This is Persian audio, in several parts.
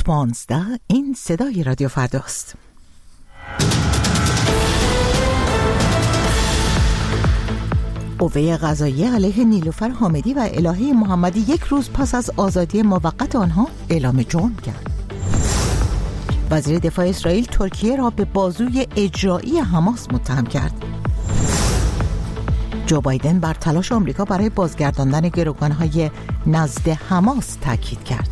15 این صدای رادیو فرداست. قوه قضاییه علیه نیلوفر حامدی و الهه محمدی یک روز پس از آزادی موقت آنها اعلام جرم کرد. وزیر دفاع اسرائیل ترکیه را به بازوی اجرایی حماس متهم کرد. جو بایدن بر تلاش آمریکا برای بازگرداندن گروگان‌های نزد حماس تاکید کرد.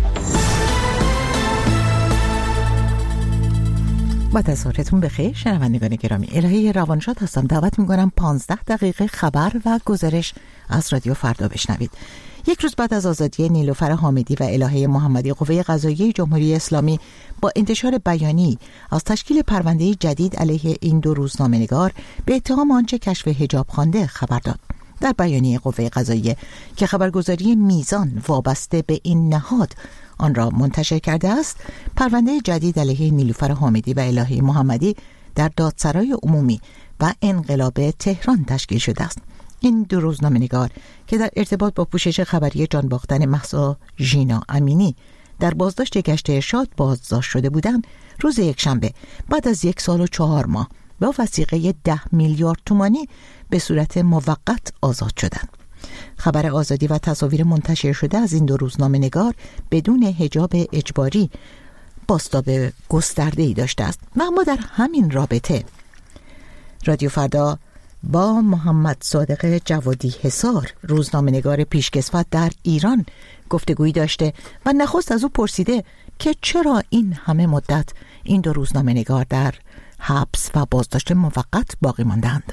با تصورتون بخیر شنوندگان گرامی، الهه روانشاد هستم. دعوت می‌کنم 15 دقیقه خبر و گزارش از رادیو فردا بشنوید. یک روز بعد از آزادی نیلوفر حامدی و الهه محمدی، قوه قضاییه جمهوری اسلامی با انتشار بیانیه‌ای از تشکیل پرونده جدید علیه این دو روزنامه‌نگار به اتهام آنچه کشف حجاب خوانده خبر داد. در بیانیه قوه قضاییه که خبرگزاری میزان وابسته به این نهاد آن را منتشر کرده است، پرونده جدید علیه نیلوفر حامدی و الهه محمدی در دادسرای عمومی و انقلاب تهران تشکیل شده است. این دو روزنامه‌نگار که در ارتباط با پوشش خبری جان باختن مهسا ژینا امینی در بازداشت گشت ارشاد بازداشت شده بودند، روز یکشنبه بعد از 1 سال و 4 ماه با وثیقه 10 میلیارد تومانی به صورت موقت آزاد شدند. خبر آزادی و تصاویر منتشر شده از این دو روزنامه‌نگار بدون حجاب اجباری بازتاب گسترده‌ای داشته است و اما در همین رابطه رادیو فردا با محمد صادق جوادی حصار، روزنامه‌نگار پیشکسوت در ایران، گفتگویی داشته و نخست از او پرسیده که چرا این همه مدت این دو روزنامه‌نگار در حبس و بازداشت موقت باقی ماندند.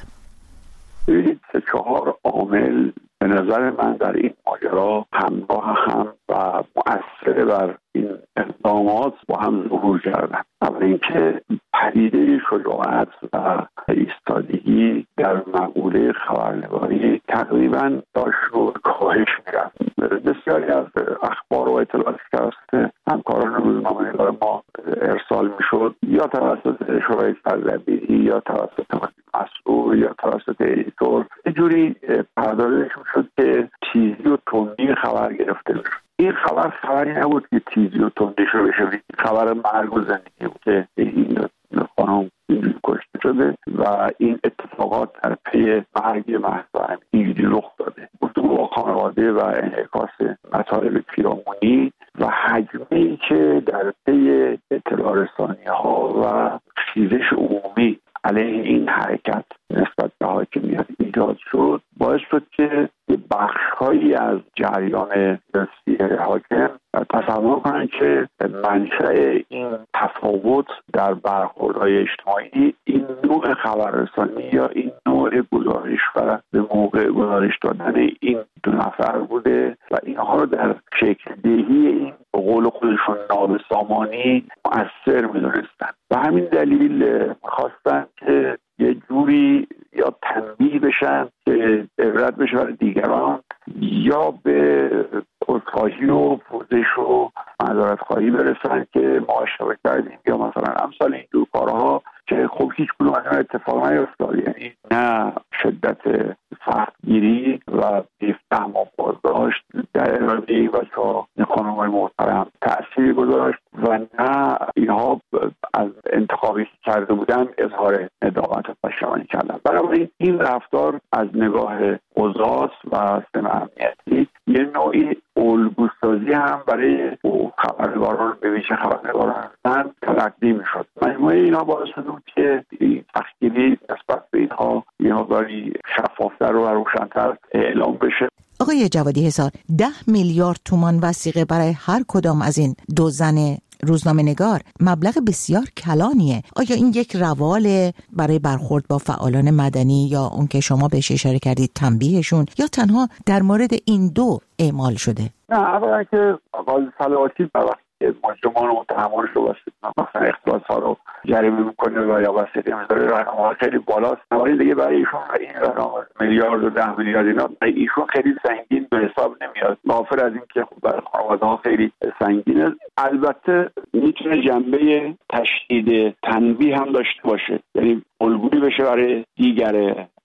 4 عامل به نظر من در این ماجرا همراه هم و مؤثر بر این اقدامات با هم ظهور کردن. اول اینکه پدیده شجاعت و ایستادگی در مقوله خبرنگاری تقریبا داشت رو کاهش می‌رفت. بسیاری از اخبار و اطلاعاتی که توسط همکاران روزنامه‌نگار ما ارسال می‌شد یا توسط شورای سرزمینی یا توسط مسئول یا توسط ادیتور یه جوری پردازش می‌شد که تیزی و تندی خبر گرفته بشه. این خبری نبود که تیزی و تندی شده بشه، خبر مرگ و زندگی بود که این خانم کشته شده و این اتفاقات در پی مرگ مهسا امینی رخ داده. گفتگو با خانواده و انعکاس مطالب پیرامونی و حجمی که در پی اطلاع رسانی‌ها و خیزش عمومی علیه این حرکت نسبت به حاکمیت ایجاد شد، باعث شد که بخش‌هایی از جریان سیاسی حاکم تصور کنند که منشأ این تفاوت در برخوردهای اجتماعی این نوع خبررسانی یا این نوع گزارش و به موقع گزارش دادن این دو نفر بوده و اینها رو در شکل دهی این به قول خودشون نابسامانی مؤثر می‌دونستن و همین دلیل خواستن که یه جوری یا تنبیه بشن که عبرت بشه برای دیگران یا به عذرخواهی و پوزش و معذرت‌خواهی برسن که ما اشتباه کردیم یا مثلا امثال این دو کارها که خب هیچ کدوم از این اتفاق نیفتاد. یعنی نه شدت سختگیری و بی‌فهم و بازداشت در اراده این بچه‌ها خانم‌های محترم تأثیر گذاشت و نه اینها از انتخابی کرده بودن اظهار ندامت و پشیمانی کردن. بنابراین این رفتار از نگاه قضات و سیستم امنیتی یه نوعی الگوسازی هم برای خبرنگاران به ویژه خبرنگاران تلقی می‌شد. مجموعه اینا باعث شد که تخیلی نسبت به اینها یه مقداری شفافتر و روشن‌تر اعلام بشه. آقای جوادی حصار، 10 میلیارد تومان وثیقه برای هر کدام از این دو زن روزنامه‌نگار مبلغ بسیار کلانیه. آیا این یک روال برای برخورد با فعالان مدنی یا اون که شما بهش اشاره کردید تنبیهشون یا تنها در مورد این دو اعمال شده؟ نه، اولا که قاضی صلواتی که مجرمان و متهمان رو واسه مثلا اختلاس ها رو جریمه میکنه و یا واسه میذاره رقم خیلی بالاست. ولی دیگه برای ایشون این رقم میلیارد و 10 میلیارد اینا برای ایشون خیلی سنگین به حساب نمیاد. غافل از این که خب برای خانواده ها خیلی سنگینه. البته میتونه جنبه تشدید تنبیه هم داشته باشه، یعنی الگویی بشه برای دیگر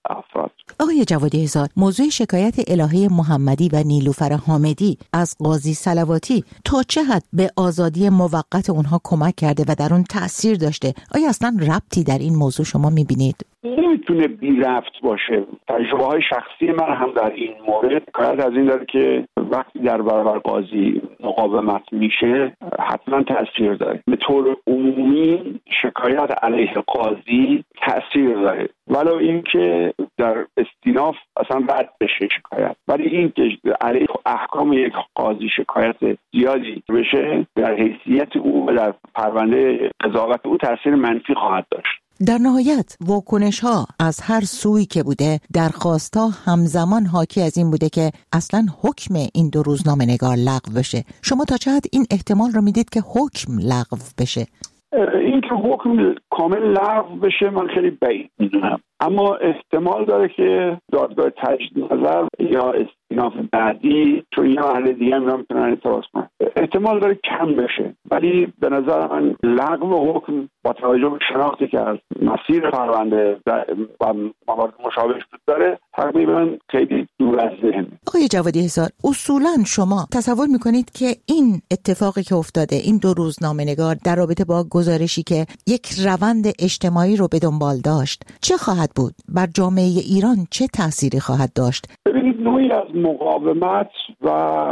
افراد. آقای جوادی حصار، موضوع شکایت الهه محمدی و نیلوفر حامدی از قاضی صلواتی تا چه حد به آزادی موقت اونها کمک کرده و در اون تأثیر داشته؟ آیا اصلا ربطی در این موضوع شما میبینید؟ نمیتونه بی ربط باشه. تجربه های شخصی من هم در این مورد حکایت از این داره که وقتی در برابر قاضی مقاومت میشه حتما تأثیر داره. به طور عمومی شکایت علیه قاضی تأثیر داره، ولو اینکه در استیناف اصلا رد بشه شکایت، ولی این که علیه احکام یک قاضی شکایت زیادی بشه در حیثیت او و در پرونده قضاوت او تأثیر منفی خواهد داشت. در نهایت واکنش ها از هر سوی که بوده، درخواست ها همزمان حاکی از این بوده که اصلا حکم این دو روزنامه‌نگار لغو بشه. شما تا چه حد این احتمال رو میدید که حکم لغو بشه؟ این که حکم کامل لغو بشه من خیلی بعید میدونم، اما احتمال داره که دادگاه تجدید نظر یا استیناف بعدی، چون یا اهل دیگه هم میتونن اعتراض کنن، احتمال داره کم بشه. ولی به نظر من لغو حکم با توجه به شناختی که از مسیر پرونده و موارد مشابه وجود داره تقریبا خیلی دور از ذهن. آقای جوادی حصار، اصولا شما تصور میکنید که این اتفاقی که افتاده، این دو روزنامه‌نگار در رابطه با گزارشی که یک روند اجتماعی رو به دنبال داشت، چه خواهد بود؟ بر جامعه ایران چه تأثیری خواهد داشت؟ ببینید، نوعی از مقاومت و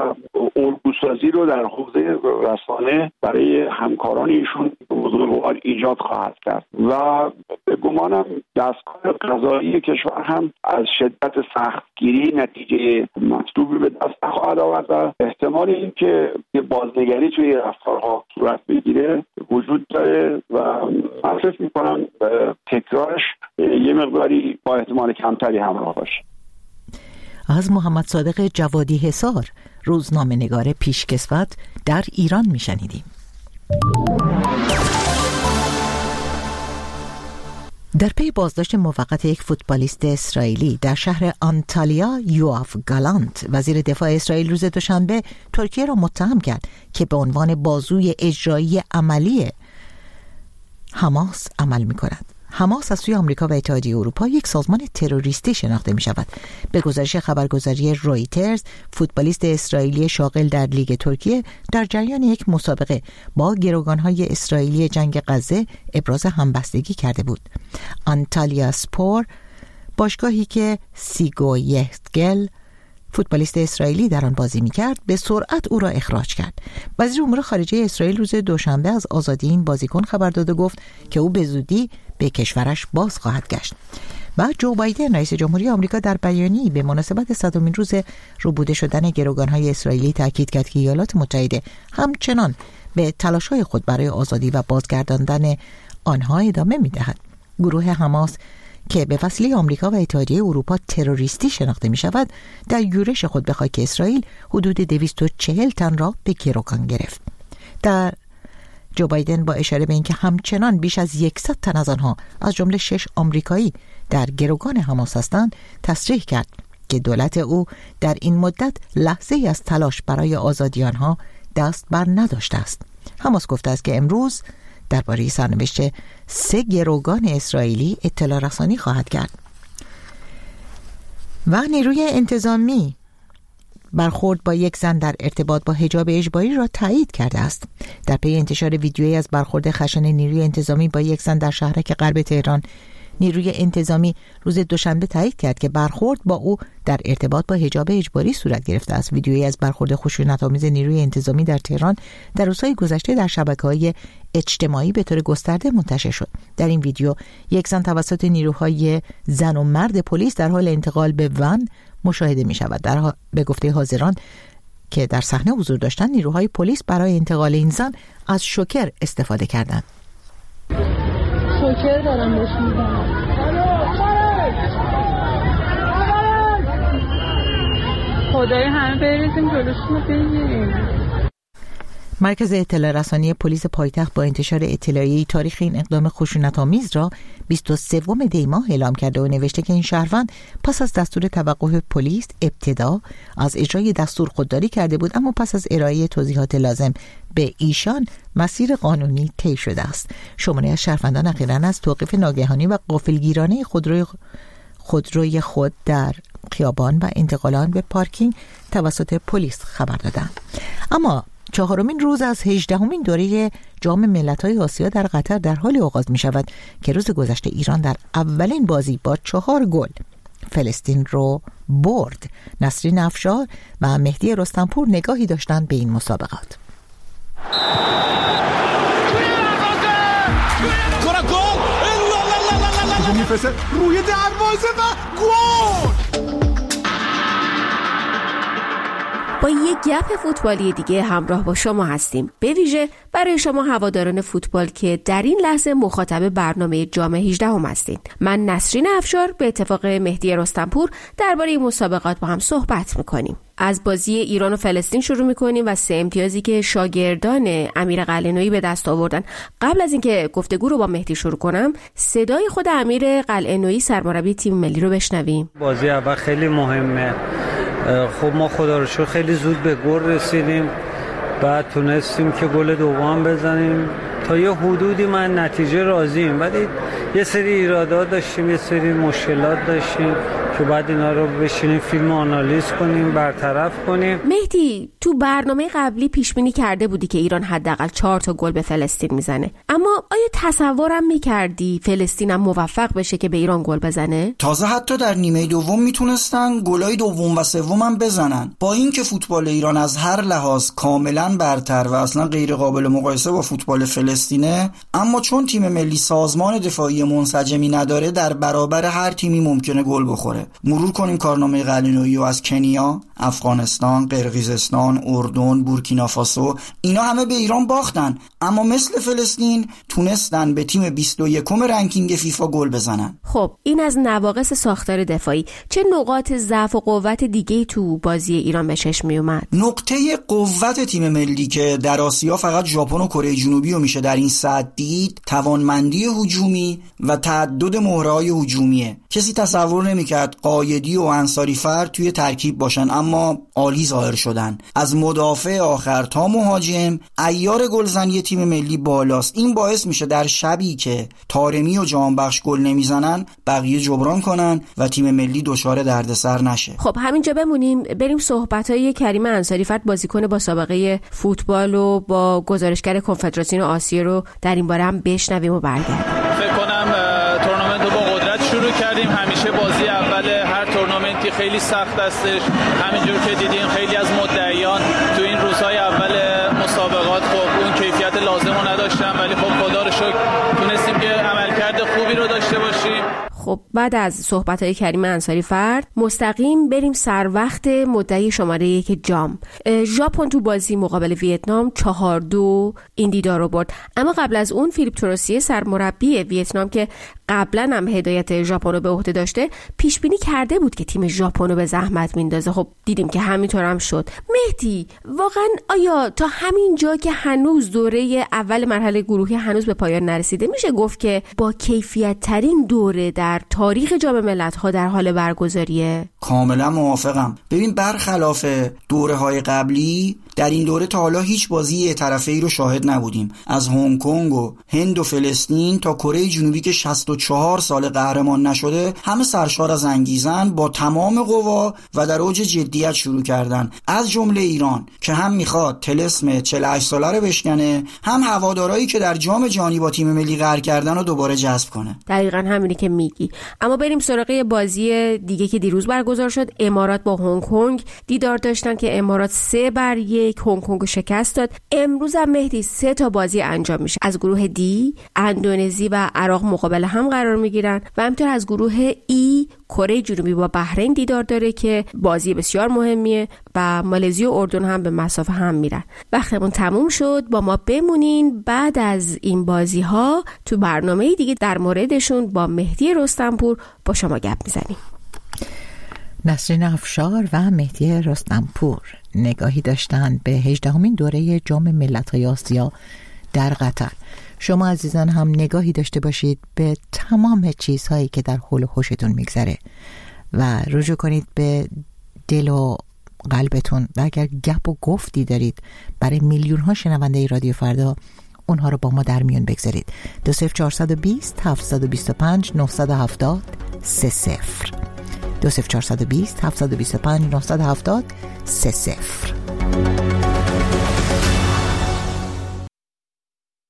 الگوسازی رو در حوزه رسانه برای همکاران ایشون بزرگوار ایجاد خواهد کرد و به گمانم دستگاه قضایی کشور هم از شدت سختگیری نتیجه مطلوبی به دست خواهد آورد و احتمال این که بازنگری توی رفتارها صورت بگیره وجود داره و من فکر می‌کنم تکرارش یه مقداری با احتمال کمتری همراه باشه. از محمد صادق جوادی حصار، روزنامه‌نگار پیشکسوت در ایران میشنیدیم. در پی بازداشت موقت یک فوتبالیست اسرائیلی در شهر آنتالیا، یوآف گالانت، وزیر دفاع اسرائیل روز دوشنبه ترکیه را متهم کرد که به عنوان بازوی اجرایی عملی حماس عمل می‌کند. حماس از سوی آمریکا و اتحادیه اروپا یک سازمان تروریستی شناخته می شود. به گزارش خبرگزاری رویترز، فوتبالیست اسرائیلی شاغل در لیگ ترکیه در جریان یک مسابقه با گروگانهای اسرائیلی جنگ غزه ابراز همبستگی کرده بود. آنتالیا سپور، باشگاهی که سیگویهتگل فوتبالیست اسرائیلی در آن بازی می‌کرد، به سرعت او را اخراج کرد. وزیر امور خارجه اسرائیل روز دوشنبه از آزادی این بازیکن خبر داد و گفت که او به زودی به کشورش باز خواهد گشت. و جو بایدن رئیس جمهوری آمریکا در بیانیه‌ای به مناسبت 100مین روز روبوده شدن گروگان‌های اسرائیلی تاکید کرد که ایالات متحده همچنان به تلاش‌های خود برای آزادی و بازگرداندن آنها ادامه می‌دهد. گروه حماس که به وسیله آمریکا و اتحادیه اروپا تروریستی شناخته می شود، در یورش خود به خاک اسرائیل حدود 240 تن را به گروگان گرفت. در جو بایدن با اشاره به اینکه همچنان بیش از 100 تن از آنها از جمله 6 آمریکایی در گروگان حماس هستند، تصریح کرد که دولت او در این مدت لحظه‌ای از تلاش برای آزادی آنها دست بر نداشته است. حماس گفته است که امروز درباره سرنوشت 3 گروگان اسرائیلی اطلاع رسانی خواهد کرد. و نیروی انتظامی برخورد با یک زن در ارتباط با حجاب اجباری را تایید کرده است. در پی انتشار ویدیویی از برخورد خشن نیروی انتظامی با یک زن در شهرک غرب تهران، نیروی انتظامی روز دوشنبه تایید کرد که برخورد با او در ارتباط با حجاب اجباری صورت گرفته است. ویدیویی از برخورد خشونت‌آمیز نیروی انتظامی در تهران در روزهای گذشته در شبکه‌های اجتماعی به طور گسترده منتشر شد. در این ویدیو یک زن توسط نیروهای زن و مرد پلیس در حال انتقال به ون مشاهده می شود. به گفته حاضران که در صحنه حضور داشتند، نیروهای پلیس برای انتقال این زن از شوکر استفاده کردند. شوکر دارم بهش میزنم. خدای همه بریزیم جلوشون رو بگیریم. مرکز اطلاع رسانی پلیس پایتخت با انتشار اطلاعیه‌ای تاریخ این اقدام خشونت‌آمیز را 23 دی ماه اعلام کرده و نوشته که این شهروند پس از دستور توقف پلیس ابتدا از اجرای دستور خودداری کرده بود، اما پس از ارائه توضیحات لازم به ایشان مسیر قانونی طی شده است. شماری از شهروندان اخیراً از توقیف ناگهانی و غافلگیرانه خودروی خود در خیابان و انتقالان به پارکینگ توسط پلیس خبر دادند. اما 4مین روز از 18مین دوره جام ملت‌های آسیا در قطر در حال آغاز می شود که روز گذشته ایران در اولین بازی با 4 گل فلسطین رو برد. نسرین افشار و مهدی رستمپور نگاهی داشتند به این مسابقات. میفرسته روی دروازه و گل. با یک گپ فوتبالی دیگه همراه با شما هستیم، به ویژه برای شما هواداران فوتبال که در این لحظه مخاطب برنامه جام 18 هستین. من نسرین افشار به اتفاق مهدی رستمپور درباره این مسابقات با هم صحبت میکنیم. از بازی ایران و فلسطین شروع میکنیم و 3 امتیازی که شاگردان امیر قلعه‌نویی به دست آوردن. قبل از اینکه گفتگو رو با مهدی شروع کنم، صدای خود امیر قلعه‌نویی سرمربی تیم ملی رو بشنویم. بازی اول خیلی مهمه. خب ما خدا رو شکر خیلی زود به گل رسیدیم، بعد تونستیم که گل دوم بزنیم. تا یه حدودی من نتیجه راضیم، ولی یه سری ایرادات داشتیم، یه سری مشکلات داشتیم که بعد اینا رو بشینیم فیلم آنالیز کنیم، برطرف کنیم. مهدی، تو برنامه قبلی پیش بینی کرده بودی که ایران حداقل 4 گل به فلسطین میزنه، اما آیا تصورم میکردی فلسطین هم موفق بشه که به ایران گل بزنه؟ تازه حتی در نیمه دوم میتونستن گلای دوم و سوم هم بزنن. با اینکه فوتبال ایران از هر لحاظ کاملا برتر و اصلا غیر قابل مقایسه با فوتبال فلسطینه، اما چون تیم ملی سازمان دفاعی منسجمی نداره، در برابر هر تیمی ممکنه گل بخوره. مرور کنیم کارنامه قلعه‌نویی از کنیا، افغانستان، قرقیزستان، اردن، بورکینافاسو، اینا همه به ایران باختن، اما مثل فلسطین تونستن به تیم 21 رنکینگ فیفا گل بزنن. خب این از نواقص ساختار دفاعی. چه نقاط ضعف و قوت دیگه تو بازی ایران به چشم می اومد؟ نقطه قوت تیم ملی که در آسیا فقط ژاپن و کره جنوبی رو میشه در این سطح دید، توانمندی هجومی و تعدد مهره‌های هجومیه. کسی تصور نمی‌کرد قایدی و انصاری فرد توی ترکیب باشن، اما عالی ظاهر شدن. از مدافع آخر تا مهاجم عیار گلزنی تیم ملی بالاست. این باعث میشه در شبی که طارمی و جهانبخش گل نمیزنن، بقیه جبران کنن و تیم ملی دچار دردسر نشه. خب همینجا بمونیم، بریم صحبت‌های کریم انصاری فرد، بازیکن با سابقه فوتبال و با گزارشگر کنفدراسیون آسیا رو در این باره هم بشنویم و برگردیم. فکر کنم تورنمنت رو با قدرت شروع کردیم. همیشه بازی اول هر تورنمنتی خیلی سخت هستش. همینجور که دیدین خیلی از مدعیان تو این روزهای اول مسابقات خب اون کیفیت لازم رو نداشتن، ولی خب خدا رو شکر تونستیم که عملکرد خوبی رو داشته باشیم. خب بعد از صحبت‌های کریم انصاری فرد مستقیم بریم سر وقت مدعی شماره 1 جام. ژاپن تو بازی مقابل ویتنام 4-2 این دیدار رو برد، اما قبل از اون فیلیپ توروسیه سرمربی ویتنام که قبلا هم هدایت ژاپن رو به عهده داشته پیش بینی کرده بود که تیم ژاپن رو به زحمت میندازه. خب دیدیم که همینطور هم شد. مهدی، واقعا آیا تا همین جا که هنوز دوره اول مرحله گروهی هنوز به پایان نرسیده میشه گفت که با کیفیت ترین دوره در تاریخ جام ملت‌ها در حال برگزاریه؟ کاملا موافقم. ببین برخلاف دوره‌های قبلی در این دوره تا حالا هیچ بازی طرفه‌ای رو شاهد نبودیم. از هنگ کنگ و هند و فلسطین تا کره جنوبی که 64 سال قهرمان نشده، همه سرشار از انگیزن با تمام قوا و در اوج جدیت شروع کردن. از جمله ایران که هم میخواد طلسم 48 ساله رو بشکنه، هم هوادارایی که در جام جهانی با تیم ملی قهر کردن رو دوباره جذب کنه. دقیقاً همینی که میگی. اما بریم سراغ بازی دیگه که دیروز برگزار شد. امارات با هنگ کنگ دیدار داشتن که امارات 3-1 هنگ کنگ شکست داد. امروز هم مهدی 3 تا بازی انجام میشه. از گروه دی اندونزی و عراق مقابل هم قرار میگیرن و همینطور از گروه ای کره جنوبی با بحرین دیدار داره که بازی بسیار مهمیه و مالزی و اردن هم به مسافه هم میرن. وقتمون تموم شد، با ما بمونین. بعد از این بازی ها تو برنامه دیگه در موردشون با مهدی رستمپور با شما گپ میزنیم. نسرین افشار و مهدی رستمپور نگاهی داشتن به 18مین دوره جام ملت‌های آسیا در قطر. شما عزیزان هم نگاهی داشته باشید به تمام چیزهایی که در حول و حوشتون میگذره و رجوع کنید به دل و قلبتون و اگر گپ و گفتی دارید برای میلیون ها شنونده رادیو فردا، اونها رو با ما در میون بگذارید. 20420 725 970 30 20420 725 970 30.